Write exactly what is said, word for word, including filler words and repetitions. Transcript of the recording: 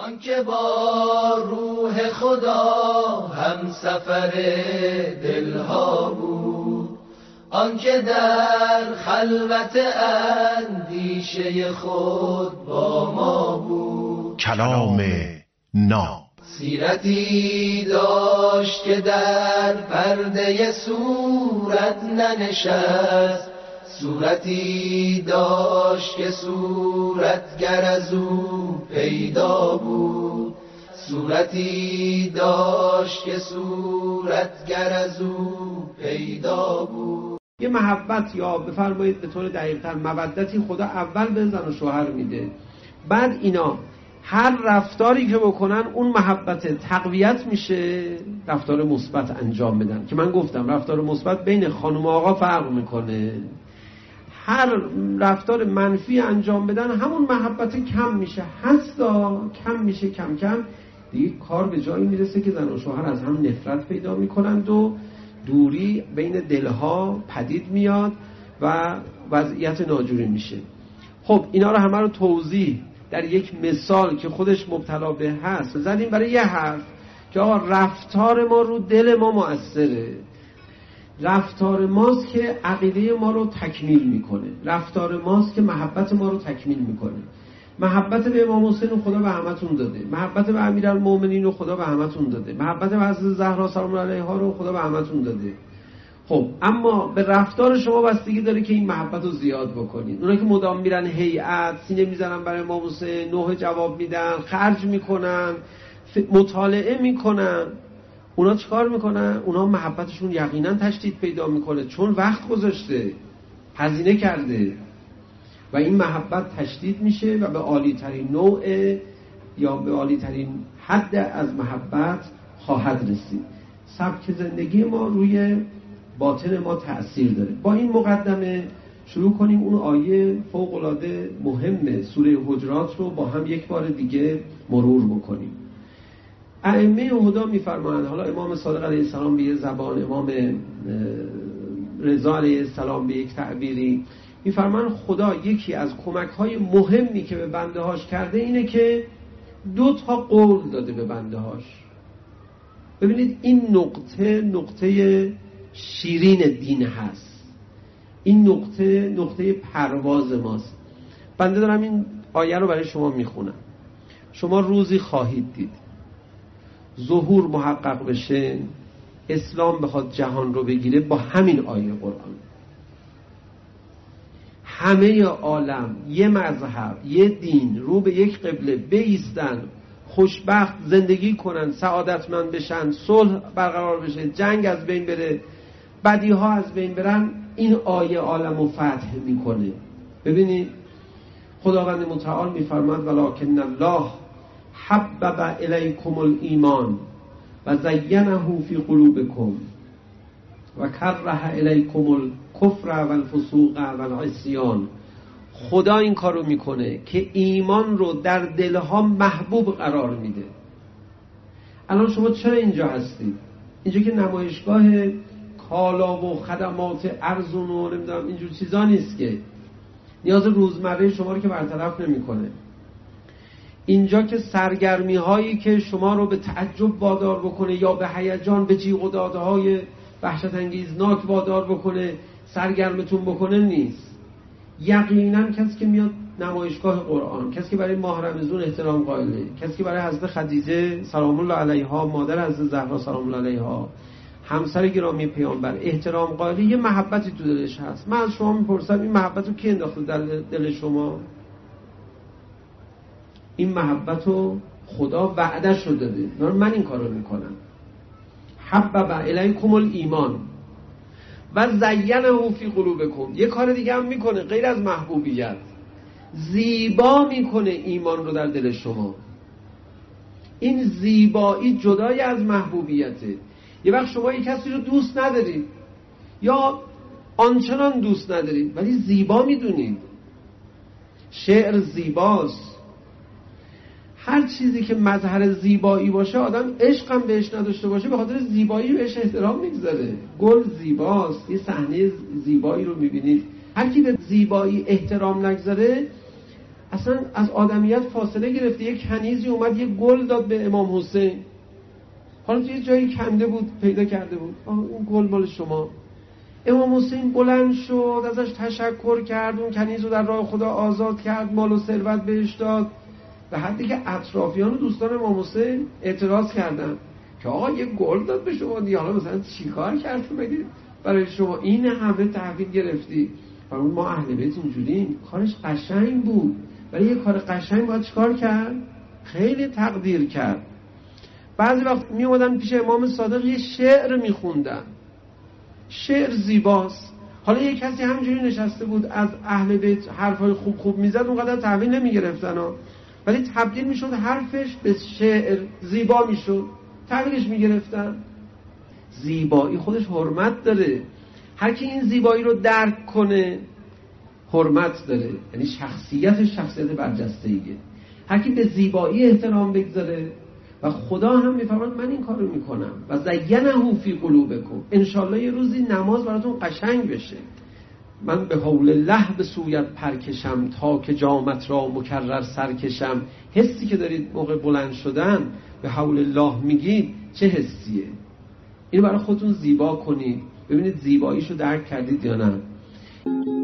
آنکه با روح خدا هم سفر دلها بود، آنکه در خلوت اندیشه خود با ما بود. کلام ناب سیرتی داشت که در پرده صورت ننشست، صورتی داشت که صورتگر از او پیدا بود، صورتی داشت که صورتگر از او پیدا بود. یه محبت یا بفرمایید به طور دقیق‌تر مودتی خدا اول به زن و شوهر میده، بعد اینا هر رفتاری که بکنن اون محبت تقویت میشه، رفتار مثبت انجام بدن. که من گفتم رفتار مثبت بین خانم و آقا فرق میکنه. هر رفتار منفی انجام بدن همون محبت کم میشه، هستا کم میشه، کم کم دیگه کار به جایی میرسه که زن و شوهر از هم نفرت پیدا میکنند و دوری بین دلها پدید میاد و وضعیت ناجوری میشه. خب اینا رو همه رو توضیح در یک مثال که خودش مبتلا به هست زدیم برای یه حرف که آقا رفتار ما رو دل ما مؤثره. رفتار ماست که عقیده ما رو تکمیل میکنه، رفتار ماست که محبت ما رو تکمیل میکنه. محبت به امام حسین رو خدا به همتون داده، محبت به امیرالمومنین رو خدا به همتون داده، محبت به حضرت زهرا سلام علیها رو خدا به همتون داده. خب اما به رفتار شما بستگی داره که این محبت رو زیاد بکنید. اونا که مدام میرن هیئت سینه میزنن برای امام حسین، نوح جواب میدن، خرج میکنن، مطالعه میکنن، اونا چیکار میکنن؟ اونا محبتشون یقینا تشدید پیدا میکنه، چون وقت گذاشته، هزینه کرده و این محبت تشدید میشه و به عالی ترین نوع یا به عالی ترین حد از محبت خواهد رسید. سبک زندگی ما روی باطن ما تأثیر داره. با این مقدمه شروع کنیم اون آیه فوق‌العاده مهم سوره حجرات رو با هم یک بار دیگه مرور بکنیم. ائمه هدا میفرمایند، حالا امام صادق علیه السلام به یک زبان، امام رضا علیه السلام به یک تعبیری، میفرمایند خدا یکی از کمک‌های مهمی که به بنده هاش کرده اینه که دو تا قول داده به بنده هاش. ببینید این نقطه نقطه شیرین دین هست، این نقطه نقطه پرواز ماست. بنده دارم این آیه رو برای شما میخونم. شما روزی خواهید دید ظهور محقق بشه، اسلام بخواد جهان رو بگیره، با همین آیه قرآن همه عالم یه مذهب، یه دین، رو به یک قبله بایستن، خوشبخت زندگی کنن، سعادتمند بشن، صلح برقرار بشه، جنگ از بین بره، بدیها از بین برن، این آیه عالم رو فتح میکنه. ببینید خداوند متعال میفرماد ولکن الله حبب الیکم الایمان و زینه فی قلوبکم و کره الیکم الکفر والفسوق والعصیان. خدا این کارو میکنه که ایمان رو در دلها محبوب قرار میده. الان شما چرا اینجا هستید؟ اینجا که نمایشگاه کالا و خدمات ارزون و نمیدونم اینجور چیزا نیست که نیاز روزمره شما رو که برطرف نمیکنه. اینجا که سرگرمی هایی که شما رو به تعجب وادار بکنه یا به هیجان، به جیغ و دادهای وحشت انگیزناک وادار بکنه، سرگرمتون بکنه نیست. یقینا کسی که میاد نمایشگاه قرآن، کسی که برای ماه رمضان احترام قائله، کسی که برای حضرت خدیجه سلام الله علیها، مادر حضرت زهرا سلام الله علیها، همسر گرامی پیامبر احترام قائله، یه محبتی تو دلش هست. من از شما میپرسم این محبت رو کی انداخته در دل شما؟ این محبت رو خدا وعدش رو داده، من این کار رو میکنم. حبب الیکم الایمان و زینه فی قلوبکم. یه کار دیگه هم میکنه غیر از محبوبیت، زیبا میکنه ایمان رو در دل شما. این زیبایی جدای از محبوبیته. یه وقت شما یک کسی رو دوست ندارید یا آنچنان دوست ندارید ولی زیبا میدونید. شعر زیباست. هر چیزی که مظهر زیبایی باشه آدم عشقم بهش نداشته باشه به خاطر زیبایی بهش احترام میگذاره. گل زیباست، یه صحنه زیبایی رو میبینید، هر کی به زیبایی احترام نگذاره اصلا از آدمیت فاصله گرفته. یک کنیزی اومد یه گل داد به امام حسین، حالا توی جایی کنده بود پیدا کرده بود، آه اون گل مال شما. امام حسین بلند شد ازش تشکر کرد، اون کنیز رو در راه خدا آزاد کرد، مال و ثروت بهش داد. به حدی که اطرافیان و دوستان امام حسین اعتراض کردن که آقا یه گل داد به شما دیگه، حالا مثلا چیکار کرد مگه برای شما این همه تحویل گرفتی؟ فرمود ما اهل بیت اینجوریم، کارش قشنگ بود، ولی یه کار قشنگ باید چیکار کرد؟ خیلی تقدیر کرد. بعضی وقت می اومدن پیش امام صادق یه شعر میخوندن، شعر زیباست، حالا یه کسی همینجوری نشسته بود از اهل بیت حرفای خوب خوب میزد، اونقدر تحویل نمیگرفتن ها، ولی تبدیل میشد حرفش به شعر، زیبا میشد، تحویلش میگرفتن. زیبایی خودش حرمت داره، هر کی این زیبایی رو درک کنه حرمت داره، یعنی شخصیت شخصیت برجسته‌ایه. هر کی به زیبایی احترام بگذاره، و خدا هم میفرماید من این کارو میکنم و زینه فی قلوبکم، انشالله یه روزی نماز براتون قشنگ بشه، من به حول الله به سویت پرکشم تا که جامت را مکرر سرکشم. حسی که دارید موقع بلند شدن به حول الله میگید چه حسیه؟ اینو برای خودتون زیبا کنید، ببینید زیباییشو درک کردید یا نه.